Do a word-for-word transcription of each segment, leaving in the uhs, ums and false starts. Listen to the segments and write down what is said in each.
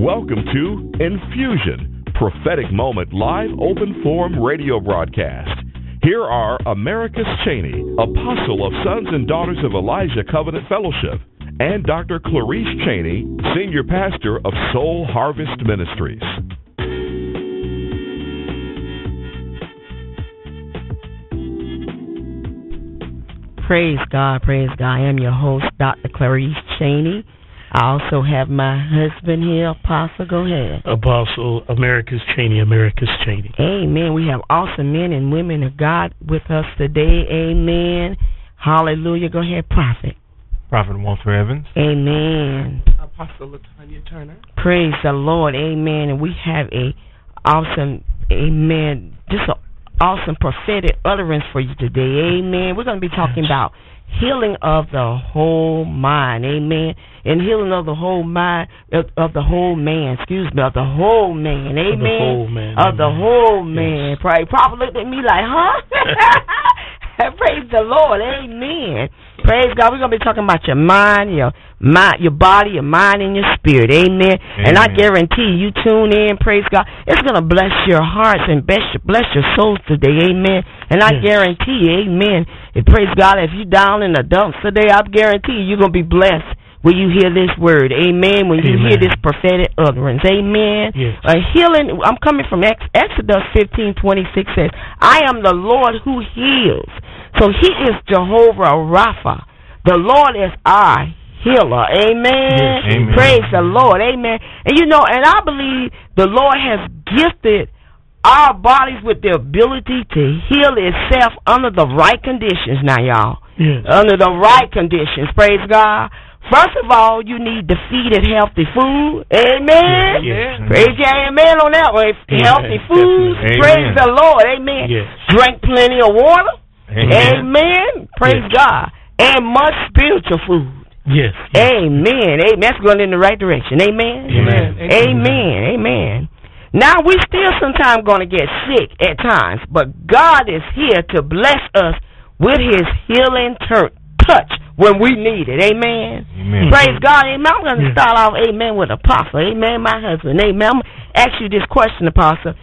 Welcome to Infusion, Prophetic Moment Live Open Forum Radio Broadcast. Here are Americus Cheney, Apostle of Sons and Daughters of Elijah Covenant Fellowship, and Doctor Clarice Cheney, Senior Pastor of Soul Harvest Ministries. Praise God, praise God. I am your host, Doctor Clarice Cheney. I also have my husband here, Apostle. Go ahead. Apostle Americus Cheney, Americus Cheney. Amen. We have awesome men and women of God with us today. Amen. Hallelujah. Go ahead, Prophet. Prophet Walter Evans. Amen. Apostle LaTanya Turner. Praise the Lord. Amen. And we have a awesome, amen, just an awesome prophetic utterance for you today. Amen. We're going to be talking about healing of the whole mind. Amen. And healing of the whole mind, of, of the whole man, excuse me, of the whole man. Amen. Of the whole man. Of the whole man. Yes. Pray. Prophet looked at me like, huh? Praise the Lord. Amen. Praise God. We're going to be talking about your mind, your mind, your body, your mind, and your spirit. Amen. Amen. And I guarantee you tune in, praise God, it's going to bless your hearts and bless your, bless your souls today. Amen. And I yes. guarantee you, amen, and praise God, if you're down in the dumps today, I guarantee you, you're going to be blessed when you hear this word. Amen. When you amen. hear this prophetic utterance. Amen. Yes. Uh, healing, I'm coming from Ex- Exodus fifteen twenty-six says, I am the Lord who heals. So he is Jehovah Rapha. The Lord is our healer. Amen. Yes. Amen. Praise the Lord. Amen. And you know, and I believe the Lord has gifted our bodies with the ability to heal itself under the right conditions now, y'all. Yes. Under the right conditions. Praise God. First of all, you need to feed it healthy food. Amen. Yes. Praise your amen on that one. Yes. Healthy foods. Amen. Praise the Lord. Amen. Yes. Drink plenty of water. Amen. Amen. Praise yes. God. And much spiritual food. Yes. yes. Amen. Amen. That's going in the right direction. Amen. Amen. Amen. Amen. Amen. Now, we still sometimes going to get sick at times, but God is here to bless us with his healing tur- touch when we need it. Amen. Amen. Praise God. Amen. I'm going to yes. start off, amen, with Apostle. Amen, my husband. Amen. I'm going to ask you this question, Apostle.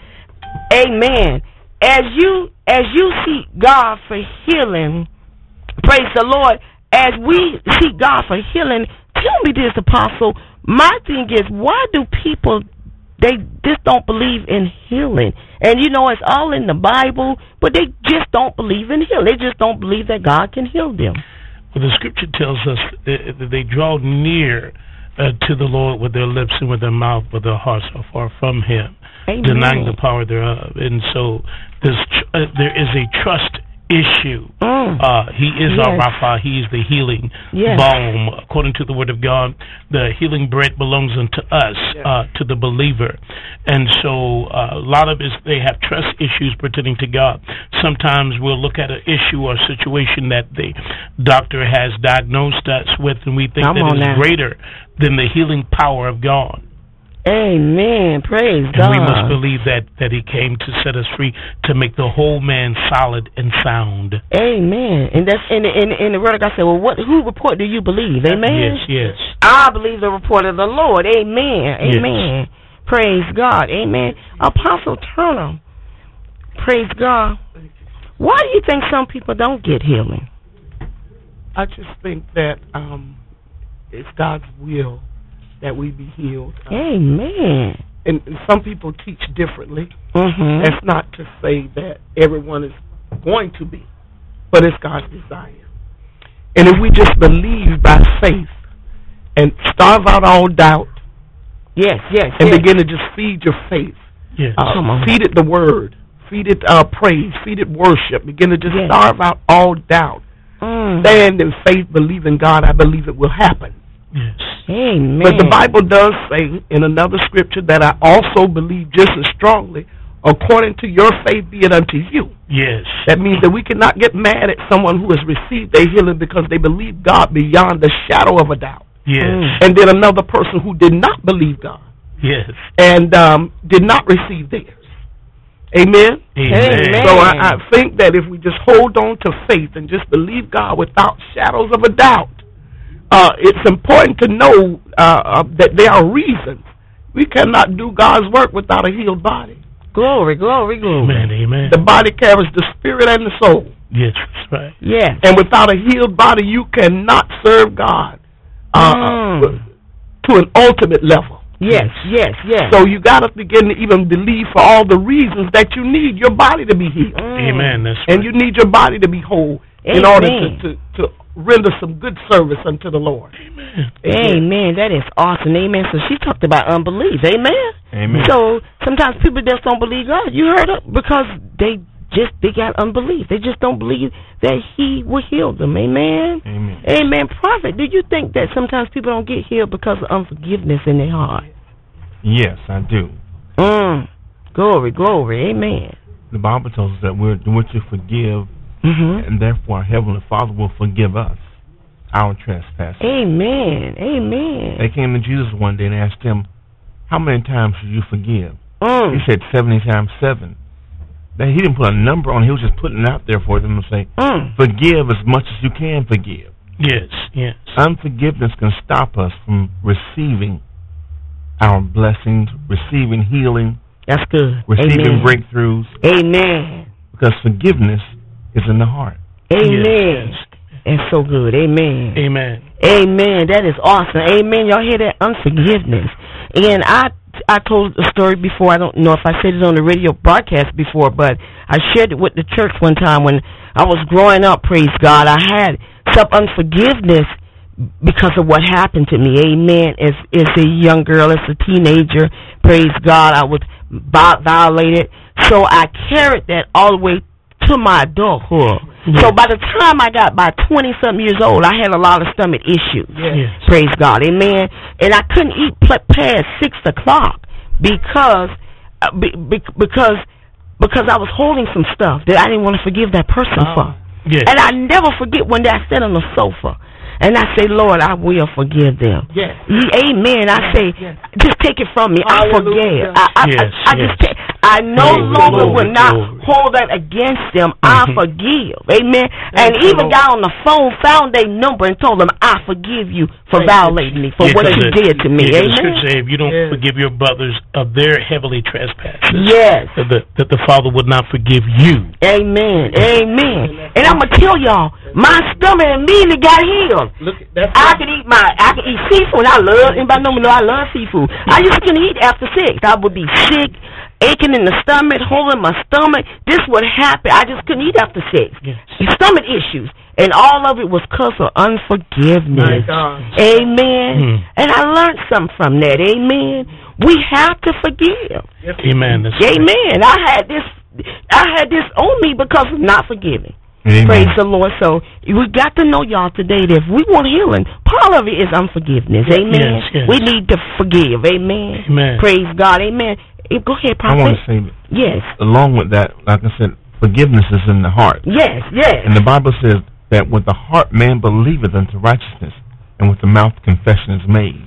Amen. As you, as you seek God for healing, praise the Lord, as we seek God for healing, tell me this, Apostle. My thing is, why do people, they just don't believe in healing? And, you know, it's all in the Bible, but they just don't believe in healing. They just don't believe that God can heal them. Well, the scripture tells us that they draw near uh, to the Lord with their lips and with their mouth, but their hearts are far from him, Amen. denying the power thereof. And so there's tr- uh, there is a trust issue. Mm. Uh, he is yes. our Rapha. He is the healing yes. balm. According to the Word of God, the healing bread belongs unto us, yes. uh, to the believer. And so uh, a lot of it, they have trust issues pertaining to God. Sometimes we'll look at an issue or situation that the doctor has diagnosed us with, and we think Come that on is now. greater than the healing power of God. Amen. Praise And God. we must believe that, that he came to set us free, to make the whole man solid and sound. Amen. And that's in the, in, the, in the word of God said, well, what, who report do you believe? Amen. Yes, yes. I believe the report of the Lord. Amen. Amen. Yes. Praise God. Amen. Apostle Turner, praise God. Why do you think some people don't get healing? I just think that um, it's God's will that we be healed. Amen. And, and some people teach differently. Mm-hmm. That's not to say that everyone is going to be, but it's God's desire. And if we just believe by faith and starve out all doubt, yes, yes, and yes. begin to just feed your faith, Yes. uh, Come on. feed it the word, feed it uh, praise, feed it worship, begin to just Yes. starve out all doubt. Mm. Stand in faith, believe in God, I believe it will happen. Yes. Amen. But the Bible does say in another scripture that I also believe just as strongly, according to your faith be it unto you. Yes. That means that we cannot get mad at someone who has received their healing because they believe God beyond the shadow of a doubt. Yes. Mm. And then another person who did not believe God Yes. and um, did not receive theirs. Amen? Amen. So I, I think that if we just hold on to faith and just believe God without shadows of a doubt, uh, it's important to know uh, uh, that there are reasons We cannot do God's work without a healed body. Glory, glory, glory. Amen, amen. The body carries the spirit and the soul. Yes, that's right. Yes. And without a healed body, you cannot serve God uh, Mm. to an ultimate level. Yes, yes, yes. So you got to begin to even believe for all the reasons that you need your body to be healed. Mm. Amen, that's right. And you need your body to be whole in Amen. order to, to, to render some good service unto the Lord. Amen. Amen. That is awesome. Amen. So she talked about unbelief. Amen. Amen. So sometimes people just don't believe God. You heard it because they just they got unbelief. They just don't believe that He will heal them. Amen. Amen. Amen. Prophet, do you think that sometimes people don't get healed because of unforgiveness in their heart? Yes, I do. Mm. Glory, glory. Amen. The Bible tells us that we're, we're to forgive, Mm-hmm. and therefore our Heavenly Father will forgive us our trespasses. Amen. Amen. They came to Jesus one day and asked him, how many times should you forgive? Mm. He said seventy times seven. That he didn't put a number on it. He was just putting it out there for them to say, Mm. forgive as much as you can forgive. Yes, yes. Unforgiveness can stop us from receiving our blessings, receiving healing, That's good. receiving Amen. breakthroughs, Amen. because forgiveness is in the heart. Amen. Yes, It's so good. Amen. Amen. Amen. That is awesome. Amen. Y'all hear that? Unforgiveness. And I I told a story before. I don't know if I said it on the radio broadcast before, but I shared it with the church one time when I was growing up, praise God. I had some unforgiveness because of what happened to me. Amen. As, as a young girl, as a teenager, praise God, I was violated. So I carried that all the way to my adulthood. Yes. So by the time I got by twenty-something years old, I had a lot of stomach issues. Yes. Praise God. Amen. And I couldn't eat pl- past six o'clock because, uh, be, be, because, because I was holding some stuff that I didn't want to forgive that person Oh. for. Yes. And I never forget one day I sat on the sofa and I say, Lord, I will forgive them. Yes. Ye- Amen. I say, yes. just take it from me. I Hallelujah. forgive. I, I, Yes, I, I just yes. take, I no Praise the longer Lord, will not glory. hold that against them. I Mhm. forgive. Amen. And you, even Lord. got on the phone, found their number, and told them, I forgive you for Thank you. violating me, for Yeah, what 'cause you the- did to me. yeah, 'cause the Amen. scripture say, if you don't Yes. forgive your brothers of their heavily trespasses, Yes. that the, that the Father would not forgive you. Amen. Amen. And I'm gonna tell y'all, my stomach immediately got healed. Look, that's I could eat my, I could eat seafood. I love, anybody know me know I love seafood. I used to eat after six. I would be sick, aching in the stomach, holding my stomach. This would happen. I just couldn't eat after six. Yes. Stomach issues. And all of it was because of My unforgiveness. God. Amen. Hmm. And I learned something from that. Amen. We have to forgive. Yes. Amen. That's right. Amen. I had this, I had this on me because of not forgiving. Amen. Praise the Lord. So we got to know, y'all, today that if we want healing, part of it is unforgiveness. Amen. Yes, yes. We need to forgive. Amen. Amen. Praise God. Amen. Eh, Go ahead, I want Prophet. to say, that Yes. along with that, like I said, forgiveness is in the heart. Yes. Yes. And the Bible says that with the heart man believeth unto righteousness, and with the mouth confession is made.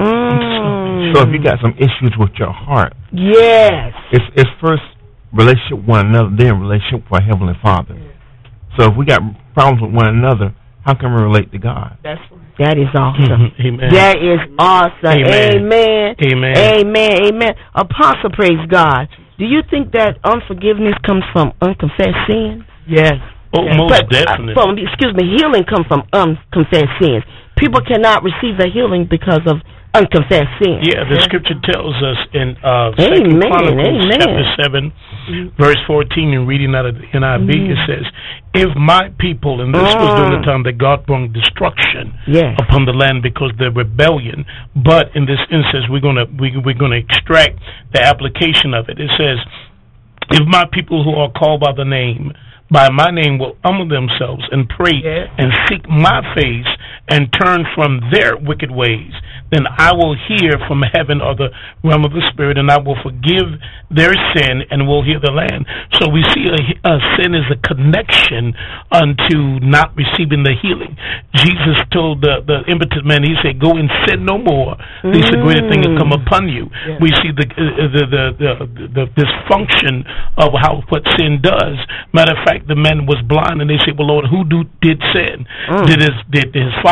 Mm. So if you got some issues with your heart, Yes. it's it's first relationship with one another, then relationship with our Heavenly Father. So if we got problems with one another, how can we relate to God? That's right. That is awesome. Amen. That is awesome. Amen. Amen. Amen. Amen. Amen. Apostle, praise God. Do you think that unforgiveness comes from unconfessed sin? Yes. Oh, Yes. most But, uh, definitely. from, excuse me, healing comes from unconfessed sins. People cannot receive the healing because of unconfessed sin. Yeah, the scripture tells us in uh, Second Amen, Chronicles amen. chapter seven, verse fourteen, and reading out of the N I V, it says, "If my people," and this was during the time that God brought destruction Yes. upon the land because of their rebellion. But in this instance, we're gonna we, we're gonna extract the application of it. It says, "If my people who are called by the name." By my name will humble themselves and pray Yes. and seek my face and turn from their wicked ways, then I will hear from heaven or the realm of the spirit, and I will forgive their sin and will heal the land. So we see a, a sin is a connection unto not receiving the healing. Jesus told the, the impotent man, he said, "Go and sin no more. At least a greater thing will come upon you." Yes. We see the, uh, the, the, the, the, the dysfunction of how what sin does. Matter of fact, the man was blind, and they said, "Well, Lord, who do, did sin? Mm. Did his did his father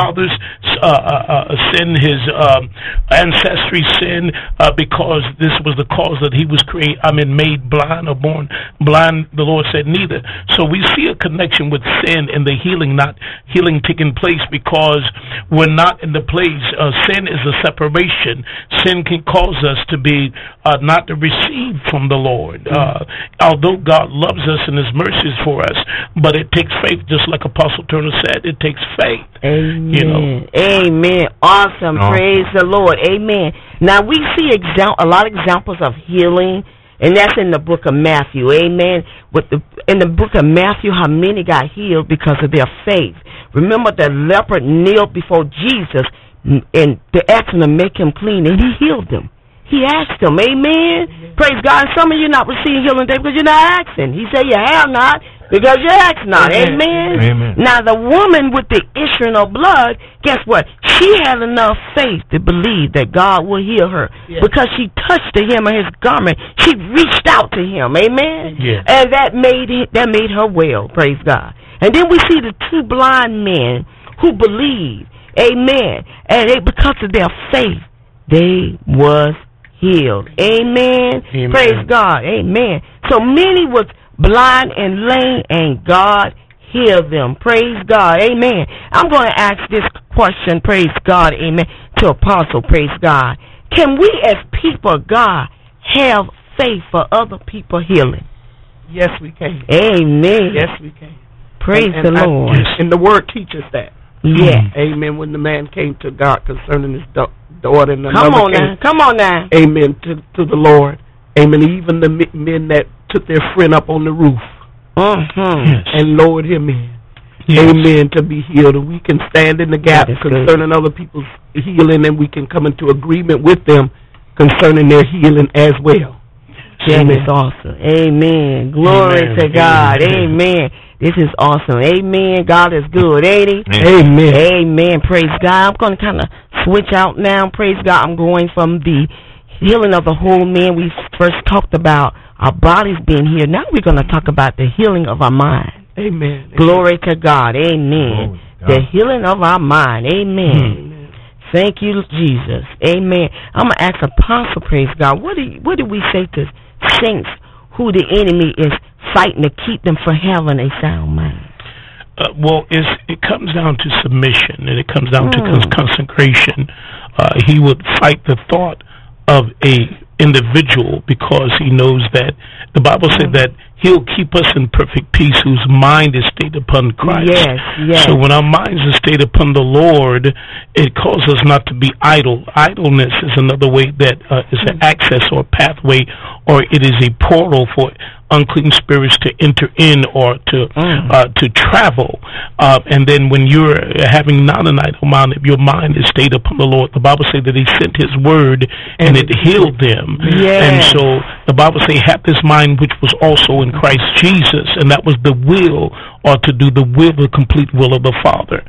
father's uh, uh, uh, sin, his um, ancestry sin, uh, because this was the cause that he was created, I mean, made blind or born blind. The Lord said neither. So we see a connection with sin and the healing, not healing taking place because we're not in the place. Uh, sin is a separation. Sin can cause us to be uh, not to receive from the Lord. Uh, although God loves us and his mercies for us, but it takes faith, just like Apostle Turner said, it takes faith. Amen. You know. Amen. Awesome. Awesome. Praise the Lord. Amen. Now we see exam- a lot of examples of healing, and that's in the book of Matthew. Amen. With the in the book of Matthew, how many got healed because of their faith. Remember, the leopard kneeled before Jesus, and they asked him to make him clean, and he healed them. He asked them, amen. Mm-hmm. Praise God. Some of you not receiving healing today because you're not asking. He said you have not because you ask not. Amen. Amen. Now the woman with the issue of blood, guess what? She had enough faith to believe that God will heal her yeah. because she touched the hem of his garment. She reached out to him. Amen. Yeah. And that made it, that made her well. Praise God. And then we see the two blind men who believed. Amen. And they, because of their faith, they was healed. Amen. Amen. Praise God. Amen. So many was blind and lame, and God healed them. Praise God. Amen. I'm going to ask this question, praise God, amen, to Apostle, praise God. Can we as people of God have faith for other people healing? Yes, we can. Amen. Yes, we can. Praise and, and the I, Lord. And the word teaches that. Yes. Amen. When the man came to God concerning his da- daughter, and Come on came, now. Come on now. Amen. To, to the Lord. Amen. Even the men that took their friend up on the roof Mm-hmm. Yes. and lowered him in. Yes. Amen. To be healed. And we can stand in the gap That is good. concerning other people's healing, and we can come into agreement with them concerning their healing as well. That Amen. is awesome. Amen. Glory Amen. to God. Amen. Amen. This is awesome. Amen. God is good, ain't he? Amen. Amen. Praise God. I'm going to kind of switch out now. Praise God. I'm going from the healing of the whole man. We first talked about our bodies being healed. Now we're going to talk about the healing of our mind. Amen. Glory to God. Amen. God. The healing of our mind. Amen. Amen. Thank you, Jesus. Amen. I'm going to ask Apostle, praise God. What do, you, what do we say to saints who the enemy is fighting to keep them from having a sound mind? Uh, well, it's, it comes down to submission, and it comes down Mm. to cons- consecration. Uh, he would fight the thought of a individual because he knows that the Bible Mm. said that he'll keep us in perfect peace whose mind is stayed upon Christ. Yes, yes. So when our minds are stayed upon the Lord, it calls us not to be idle. Idleness is another way that uh, is an access or pathway, or it is a portal for unclean spirits to enter in or to Mm. uh, to travel. Uh, and then when you're having not an idle mind, if your mind is stayed upon the Lord, the Bible says that he sent his word and it healed them. Yes. And so the Bible says, have this mind which was also in Christ Jesus, and that was the will, or to do the will, the complete will of the Father.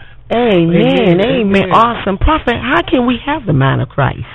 Amen. Amen. Amen. Awesome. Prophet, how can we have the mind of Christ?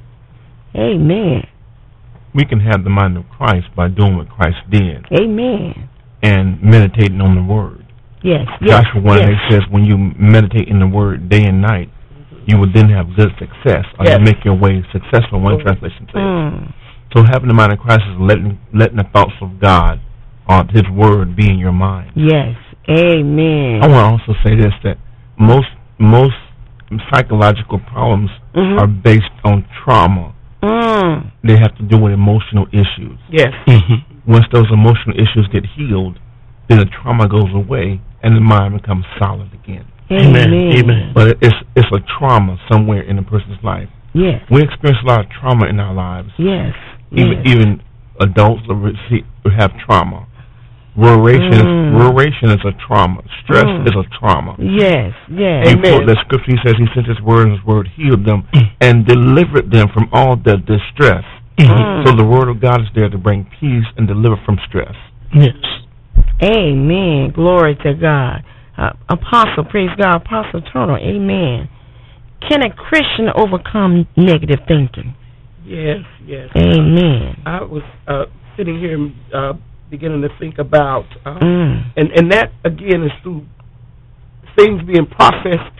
Amen. We can have the mind of Christ by doing what Christ did Amen. and meditating on the Word. Yes. Yes. Joshua one yes. eight says, when you meditate in the Word day and night, you will then have good success, or Yes. you make your way successful, one Mm. translation says. Mm. So having the mind of Christ is letting letting the thoughts of God, or His Word, be in your mind. Yes. Amen. I want to also say this, that most most psychological problems Mhm. are based on trauma. Mm. They have to do with emotional issues. Yes. Mm-hmm. Once those emotional issues get healed, then the trauma goes away and the mind becomes solid again. Amen. Amen. But it's it's a trauma somewhere in a person's life. Yes. We experience a lot of trauma in our lives. Yes. Even yes. even adults that receive, have trauma. Ruration, Mm. ruration is a trauma. Stress Mm. is a trauma. Yes. Yes. He Amen. quote that scripture. He says he sent his word, and his word healed them and delivered them from all their distress. Mm. So the word of God is there to bring peace and deliver from stress. Yes. Amen. Glory to God. Uh, Apostle, praise God. Apostle Turner, amen. Can a Christian overcome negative thinking? Yes. Yes. Amen. I was uh, sitting here uh, beginning to think about, uh, Mm. and and that again is through things being processed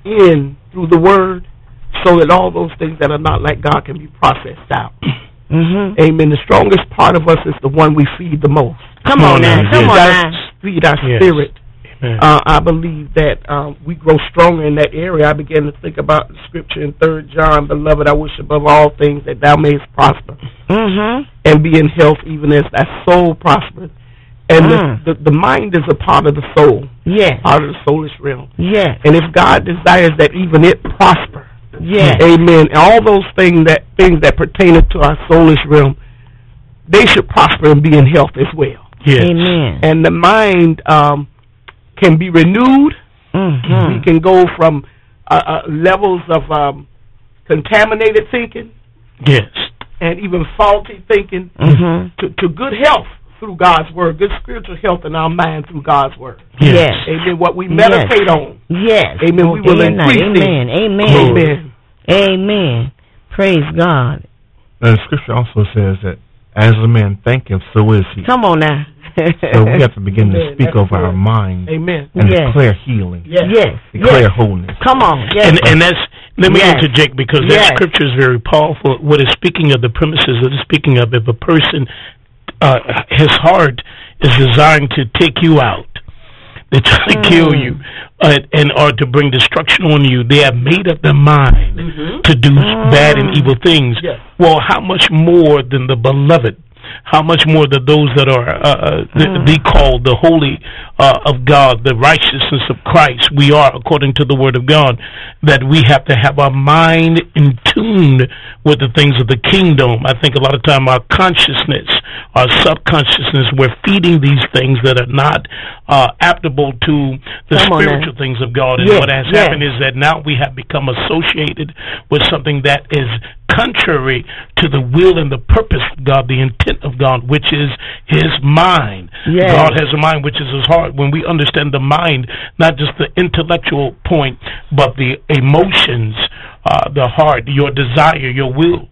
in through the Word, so that all those things that are not like God can be processed out. Mm-hmm. Amen. The strongest part of us is the one we feed the most. Come on now. Come on now. Feed our Yes. spirit. Amen. Uh, I believe that um, we grow stronger in that area. I began to think about the scripture in Third John, beloved, I wish above all things that thou mayest prosper Mm-hmm. and be in health even as thy soul prospers. And Mm. the, the, the mind is a part of the soul, Yes. part of the soulish realm. Yes. And if God desires that even it prosper, Yes. amen, and all those things that things that pertain to our soulish realm, they should prosper and be in health as well. Yes. Amen. And the mind um, can be renewed. Mm-hmm. We can go from uh, uh, levels of um, contaminated thinking Yes. and even faulty thinking Mm-hmm. to, to good health through God's Word, good spiritual health in our mind through God's Word. Yes. Amen. What we meditate on. Yes. Amen. We will Day and night. increase it. Amen. Amen. Amen. Amen. Praise God. Now, the scripture also says that as a man thinketh, so is he. Come on now. So we have to begin to Amen. speak That's over our good. mind Amen. and Yes. declare healing, Yes. Yes. declare Yes. wholeness. Come on. Yes. And and that's let me Yes. interject because Yes. that scripture is very powerful. What is speaking of the premises that is speaking of if a person uh, his heart is desiring to take you out, they try to Mm. kill you, uh, and or to bring destruction on you. They have made up their mind Mm-hmm. to do Mm. bad and evil things. Yes. Well, how much more than the beloved? How much more than those that are uh, the, Mm. the called the holy uh, of God, the righteousness of Christ? We are, according to the Word of God, that we have to have our mind in tune with the things of the kingdom. I think a lot of time our consciousness, our subconsciousness, we're feeding these things that are not uh, applicable to the Come on spiritual now. things of God. And Yes, what has yes. happened is that now we have become associated with something that is contrary to the will and the purpose of God, the intent of God, which is His mind. Yes. God has a mind which is His heart. When we understand the mind, not just the intellectual point, but the emotions, uh, the heart, your desire, your will,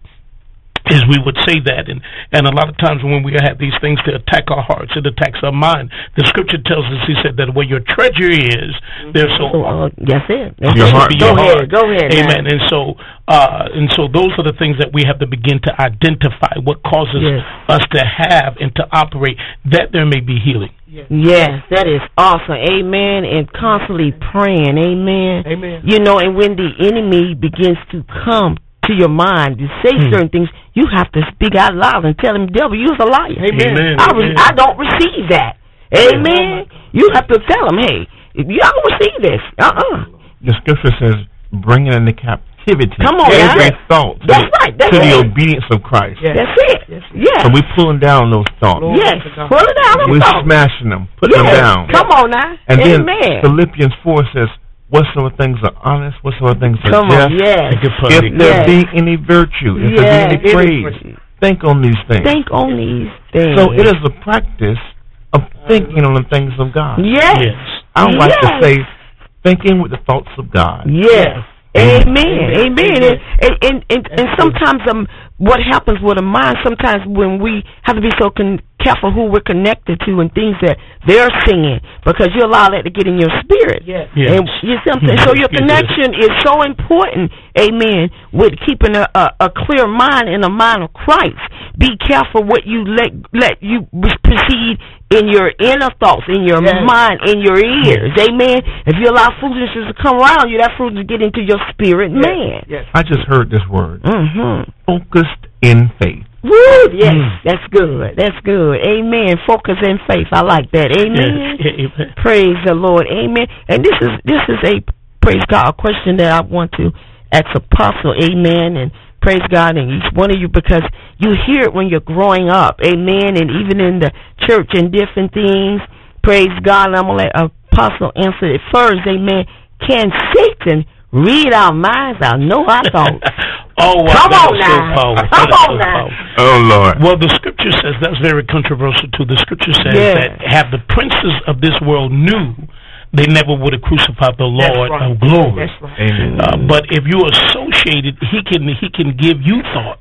as we would say that, and and a lot of times when we have these things to attack our hearts, it attacks our mind. The scripture tells us, He said, that where your treasure is, there so So, uh, that's it. That's Your it. heart. Go Your ahead. heart. Go ahead. now. Amen. And so, uh, and so, those are the things that we have to begin to identify. What causes Yes. us to have and to operate, that there may be healing. Yes, that is awesome. Amen. And constantly praying. Amen. Amen. You know, and when the enemy begins to come to your mind to say Hmm. certain things, you have to speak out loud and tell him, devil, you're a liar. Amen. I, re- Amen. I don't receive that. Amen. You have to tell him, hey, you don't receive this. Uh-uh. The scripture says, bringing into captivity Come on, every now. thought to, That's right. That's to the it. obedience of Christ. Yes. That's it. Yes. Yes. So we're pulling down those thoughts. Lord. Yes. Pull it down. We're Come on. smashing them, putting Yes. them down. Come on now. And then Amen. Philippians four says, whatsoever things are honest, whatsoever things are Come just, on. Yes. if there Yes. be any virtue, if there Yes. be any praise, think on these things. Think on these things. So it is a practice of thinking on the things of God. Yes. Yes. I would like to Yes. say, thinking with the thoughts of God. Yes. Amen. Amen. Amen. And, and, and, and, and sometimes um, what happens with a mind, sometimes when we have to be so con- careful who we're connected to and things that they're saying, because you allow that to get in your spirit. Yes. Yes. And you see what I'm saying? So your Yes. connection is so important, amen, with keeping a, a, a clear mind and a mind of Christ. Be careful what you let let you proceed in your inner thoughts, in your Yes. mind, in your ears, amen. If you allow foolishness to come around you, that foolishness get into your spirit, Yes. man. Yes. I just heard this word, Mm-hmm. focused in faith. Woo, yes, Mm. that's good. That's good. Amen. Focus in faith. I like that. Amen. Yes. Amen. Praise the Lord. Amen. And this is this is a praise God a question that I want to ask Apostle. Amen. And praise God in each one of you, because you hear it when you're growing up. Amen. And even in the church and different things. Praise God. And I'm gonna let Apostle answer it first. Amen. Can Satan read our minds? I know I thought. Oh, wow. Come That on was now. so powerful. Come That's on so now. powerful. Oh, Lord. Well, the scripture says, that's very controversial too. The scripture says Yeah. that have the princes of this world knew, they never would have crucified the That's Lord right. of glory. That's right. Amen. Uh, but if you associated, he can he can give you thoughts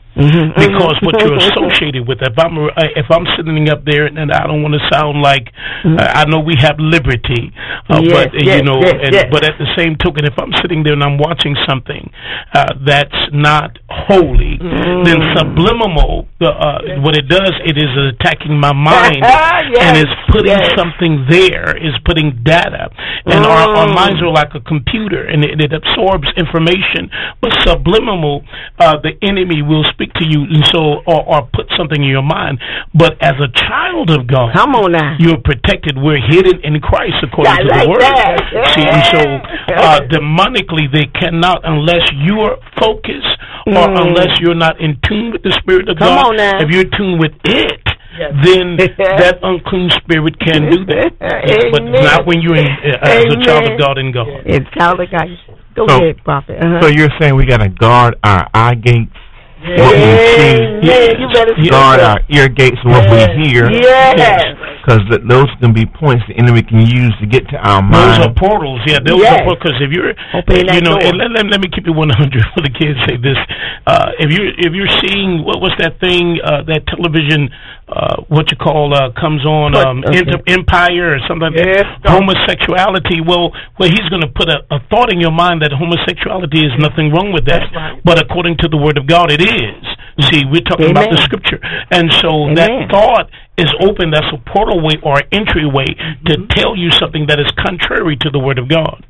Mm-hmm. Because what you're associated with. If I'm if I'm sitting up there, and I don't want to sound like mm-hmm. uh, I know we have liberty, uh, yes, but yes, you know, yes, and, yes. but at the same token, if I'm sitting there and I'm watching something uh, that's not holy, mm-hmm. then subliminal, the, uh, yes. what it does, it is attacking my mind yes, and is putting yes. something there, is putting data, and mm. our, our minds are like a computer, and it, it absorbs information. But subliminal, uh, the enemy will speak to you, and so or, or put something in your mind. But as a child of God, come on now, you're protected. We're hidden in Christ, according I to like the Word. That. See, and so uh, demonically, they cannot unless you are focused mm. or unless you're not in tune with the Spirit of come God. On now. If you're tuned with it, yes. then that unclean spirit can do that. But not when you're in, uh, as a child of God in God. It's child of God. Go so, ahead, Prophet. Uh-huh. So you're saying we got to guard our eye gates, yeah. what we see, yeah, you better guard our ear gates, what yeah. we hear. Yes. Because th- those can be points the enemy can use to get to our mind. Those are portals, yeah. Those yes. are portals. Because if you're, Open you know, and let, let, let me keep it one hundred for the kids. Say this: uh, if you if you're seeing what was that thing, uh, that television, uh, what you call uh, comes on, um, okay. Inter- Empire or something like yes, that. Homosexuality. Well, well, he's going to put a, a thought in your mind that homosexuality is nothing wrong with that. Right. But according to the Word of God, it is. See, we're talking Amen. about the Scripture, and so Amen. that thought is open. That's a portal way or entryway mm-hmm. to tell you something that is contrary to the Word of God.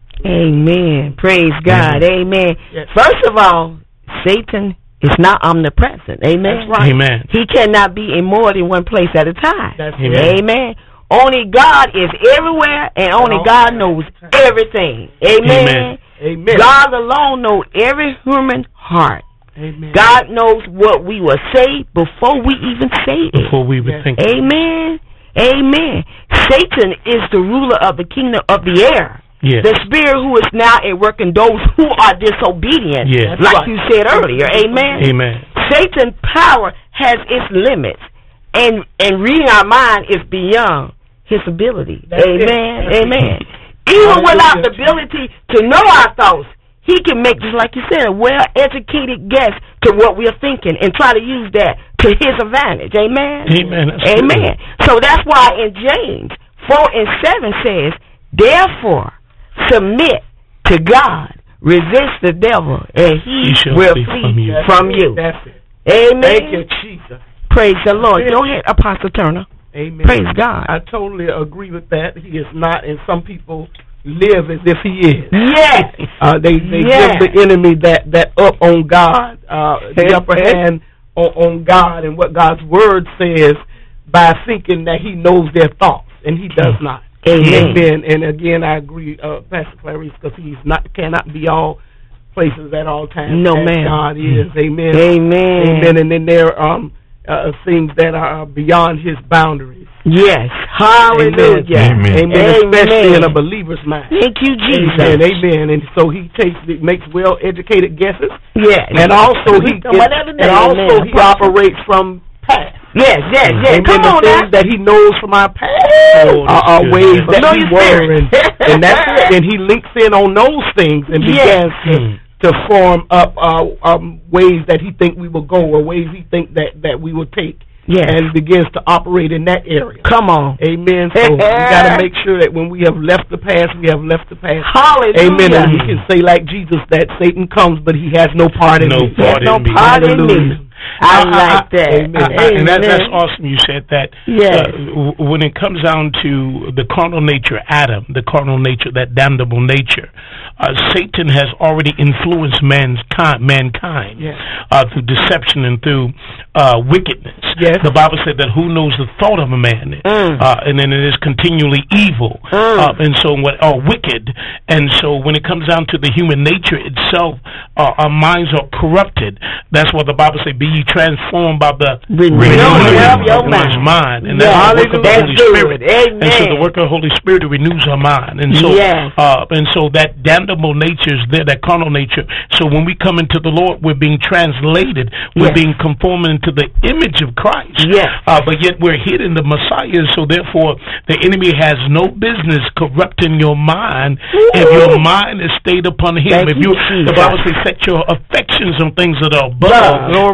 Amen. Praise God. Amen. Amen. Yes. First of all, Satan is not omnipresent. Amen. That's right. Amen. He cannot be in more than one place at a time. That's Amen. Amen. Only God is everywhere, and only God knows everything. Amen. Amen. Amen. God alone knows every human heart. Amen. God knows what we will say before we even say it. Before we even yes. think. Amen. Amen. Satan is the ruler of the kingdom of the air. Yes. The spirit who is now at work in those who are disobedient. Yes. Like right. you said earlier. Amen. Amen. Satan's power has its limits. And and reading our mind is beyond his ability. That's Amen. It. Amen. Even without the ability to know our thoughts, he can make, just like you said, a well-educated guess to what we're thinking and try to use that to his advantage. Amen? Amen. That's Amen. true. So that's why in James four and seven says, therefore, submit to God, resist the devil, and he, he will flee flee from you. From you. That's it. Amen. Thank you, Jesus. Praise the Lord. Go ahead, Apostle Turner. Amen. Praise God. I totally agree with that. He is not, and some people live as if he is. Yes. Uh, they they yes. give the enemy that, that up on God, uh, the upper hand on, on God and what God's word says by thinking that he knows their thoughts, and he does not. Amen. Amen. And again, I agree, uh, Pastor Clarice, because he's not cannot be all places at all times. No, as man. God is. Amen. Amen. Amen. And then there are um, uh, things that are beyond his boundaries. Yes. Hallelujah. Amen. Amen. Amen. Especially in a believer's mind. Thank you, Jesus. Amen. Amen. And so he takes, makes well-educated guesses. Yes. And also he, and, and also he operates from past. Yes, yes, yes. Amen. Come the on things now. that he knows from our past oh, are, are ways that know we your were, and, spirit. and that's it. And he links in on those things and Yes. begins to, to form up uh, um, ways that he think we will go, or ways he think that, that we will take. Yes. And begins to operate in that area. Come on. Amen. So we got to make sure that when we have left the past, we have left the past. Hallelujah. Amen. And we can say like Jesus that Satan comes, but he has no part in no me. Part no in me. part in me. I like that. Amen. I, and that, that's awesome you said that. Yes. Uh, when it comes down to the carnal nature, Adam, the carnal nature, that damnable nature, uh, Satan has already influenced mankind, mankind yes. uh, through deception and through uh, wickedness. Yes. The Bible said that who knows the thought of a man, mm. uh, and then it is continually evil, mm. uh, and so what are wicked. And so when it comes down to the human nature itself, uh, our minds are corrupted. That's what the Bible says, be ye transformed by the renewing of your mind. mind. And yes. that's the work of the Holy Spirit. Amen. And so the work of the Holy Spirit renews our mind. And so yes. uh, and so that damnable nature is there, that carnal nature. So when we come into the Lord, we're being translated. We're yes. being conformed into the image of Christ. Yes. Uh, but yet we're hid in the Messiah. So therefore, the enemy has no business corrupting your mind Ooh. If your mind is stayed upon Him. Thank if you, you the Bible says, set your affections on things that are above, Love. and not the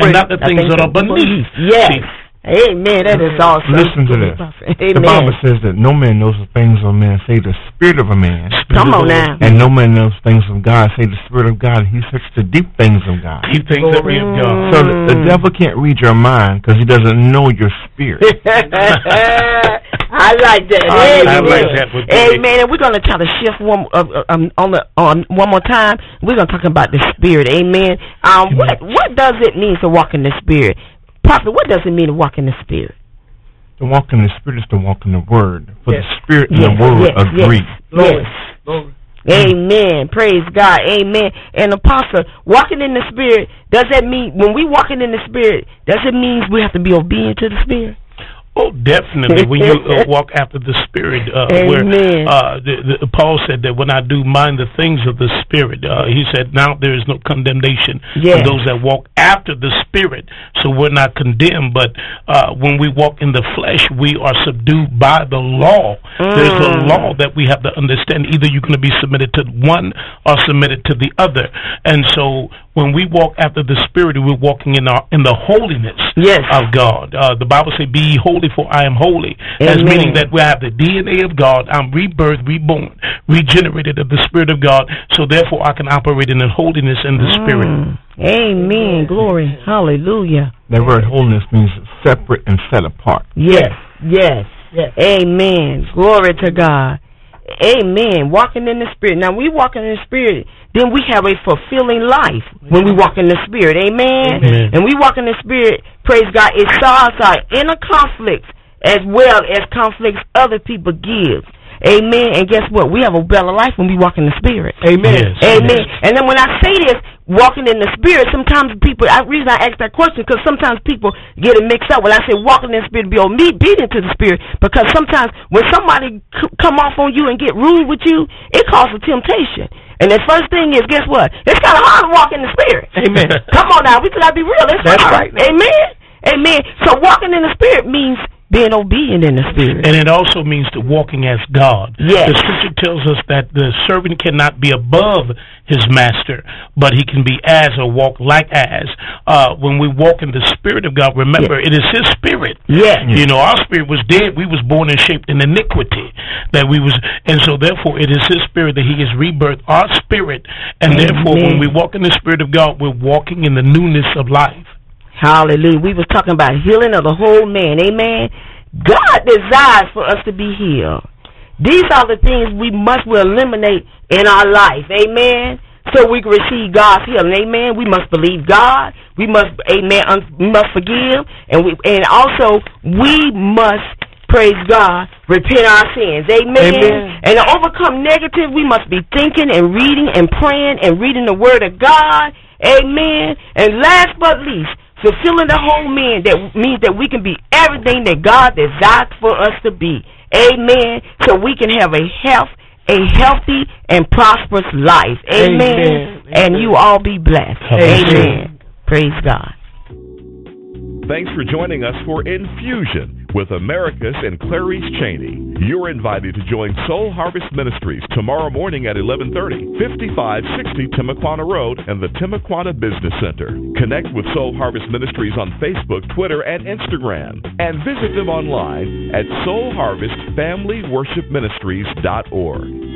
things that are beneath. Yes. See, amen. That is awesome. Listen to this. Amen. The Bible says that no man knows the things of man, say the spirit of a man. Come on now. And no man knows things of God, say the spirit of God. He searches the deep things of God. Deep things that we have God. So the, the devil can't read your mind because he doesn't know your spirit. I like that. I, Amen. I like that. Amen. And we're going to try to shift one uh, um, on the on one more time. We're going to talk about the spirit. Amen. Um, Amen. what what does it mean to walk in the spirit? Prophet, what does it mean to walk in the spirit? To walk in the spirit is to walk in the word. For yes. the spirit and yes. the word yes. agree. Yes. Yes. Yes. Amen. Praise God. Amen. And Apostle, walking in the spirit, does that mean, when we walking in the spirit, does it mean we have to be obedient to the spirit? Oh, definitely. When you uh, walk after the Spirit, uh, where uh, the, the, Paul said that when I do mind the things of the Spirit, uh, he said, now there is no condemnation yes. for those that walk after the Spirit. So we're not condemned, but uh, when we walk in the flesh, we are subdued by the law. Mm. There's a law that we have to understand. Either you're going to be submitted to one or submitted to the other. And so when we walk after the Spirit, we're walking in our in the holiness yes. of God. Uh, the Bible says, be holy, for I am holy. Amen. As meaning that we have the D N A of God. I'm rebirthed, reborn, regenerated of the Spirit of God. So therefore I can operate in the holiness and the mm. Spirit. Amen. Glory. Hallelujah. That word holiness means separate and set apart. Yes. Yes. Yes. Amen. Glory to God. Amen. Walking in the Spirit. Now we walk in the Spirit, then we have a fulfilling life when we walk in the Spirit. Amen. Amen. And we walk in the Spirit, praise God, it solves our inner conflicts as well as conflicts other people give. Amen. And guess what? We have a better life when we walk in the Spirit. Amen. Yes. Amen. Yes. And then when I say this, walking in the Spirit, sometimes people, the reason I ask that question, because sometimes people get it mixed up. When I say walking in the Spirit, be obedient to the Spirit, because sometimes when somebody c- come off on you and get rude with you, it causes temptation. And the first thing is, guess what? It's kind of hard to walk in the Spirit. Amen. Come on now, we gotta be real. It's That's hard. right. Amen. Amen. So walking in the Spirit means being obedient in the Spirit. And it also means to walking as God. Yes. The scripture tells us that the servant cannot be above his master, but he can be as or walk like as. Uh, when we walk in the Spirit of God, remember, yes. it is his Spirit. Yes. You know, our spirit was dead. We was born and shaped in iniquity. That we was, and so therefore it is his Spirit that he has rebirthed our spirit. And Amen. Therefore when we walk in the Spirit of God, we're walking in the newness of life. Hallelujah. We was talking about healing of the whole man. Amen. God desires for us to be healed. These are the things we must will eliminate in our life. Amen. So we can receive God's healing. Amen. We must believe God. We must, amen, un- we must forgive. And we and also we must, praise God, repent our sins. Amen. Amen. And to overcome negative, we must be thinking and reading and praying and reading the Word of God. Amen. And last but least, fulfilling the whole man, that means that we can be everything that God desires for us to be. Amen. So we can have a health, a healthy and prosperous life. Amen. Amen. And you all be blessed. Amen. Amen. Praise God. Thanks for joining us for Infusion with Americus and Clarice Cheney. You're invited to join Soul Harvest Ministries tomorrow morning at eleven thirty, fifty-five sixty Timuquana Road and the Timuquana Business Center. Connect with Soul Harvest Ministries on Facebook, Twitter, and Instagram, and visit them online at soul harvest family worship ministries dot org.